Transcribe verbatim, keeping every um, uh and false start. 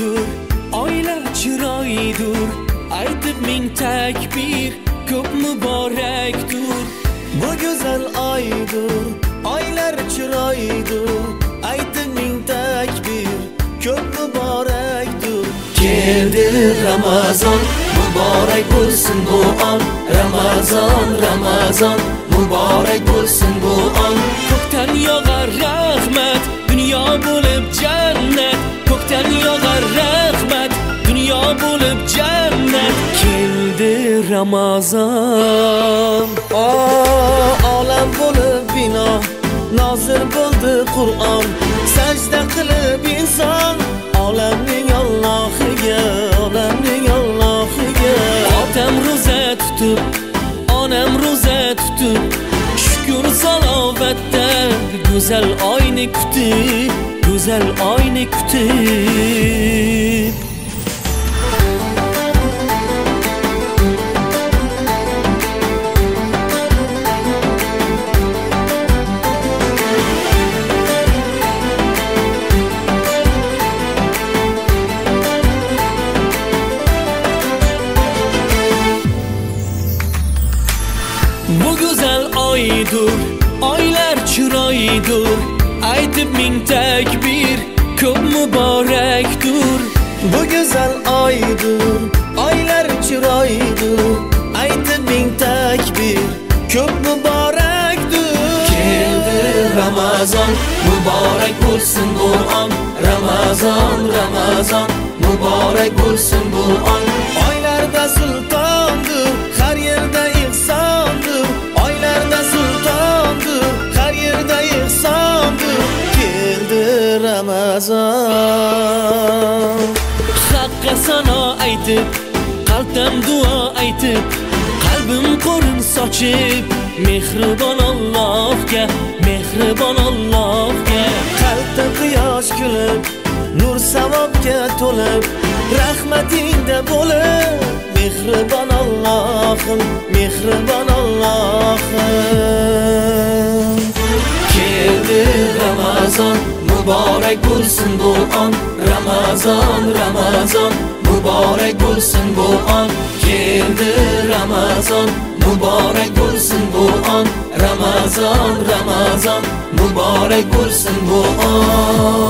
oydur, oylar chiroydur, aytib ming takbir, ko'p muborakdur. Bu güzel aydır, aylar chiroydur, aytib ming takbir, ko'p muborakdur. Keldi Ramazon, muborak bo'lsin bu on. Ramazon, Ramazon, muborak bo'lsin bu on. Ko'kdan yog'ar rahmat, dunyo bo'lib jannat. Ko'kdan yog'ar rahmat, dunyo bo'lib jannat. Keldi Ramazon. O olam bo'lib bino, nozil bo'ldi Qur'on. Sajda qilib inson olamning Allohiga, olamning Allohiga. Otam ro'za tutib, onam ro'za tutib, shukr salovatda go'zal oyni kutib, go'zal oyni kutib. Bu güzel oydur, oylar chiroydur, aytib ming takbir, ko'p muborakdur. Bu güzel aydır, aylar chiroydur, aytib ming takbir, ko'p muborakdur. Keldi Ramazon, muborak bo'lsin bu on. Ramazon, Ramazon, muborak bo'lsin bu on. Oylarda sultondur, har yerda ihsondur. Oylarda sultondur, har yerda ihsondur. Keldi Ramazon. Haqqa sano aytib, qalbdan duo aytib, qalbim qo'rin sochib, mehribon Allohga, mehribon Allohga. Qalbda quyosh kulib, nur savobga to'lib, rahmatingda bo'lib, mehribon Allohim, mehribon Allohim. Keldi Ramazon, muborak bo'lsin bu on. Ramazon, Ramazon, muborak bo'lsin bu on. Keldi Ramazon, muborak bo'lsin bu on. Ramazon, Ramazon, muborak bo'lsin bu on.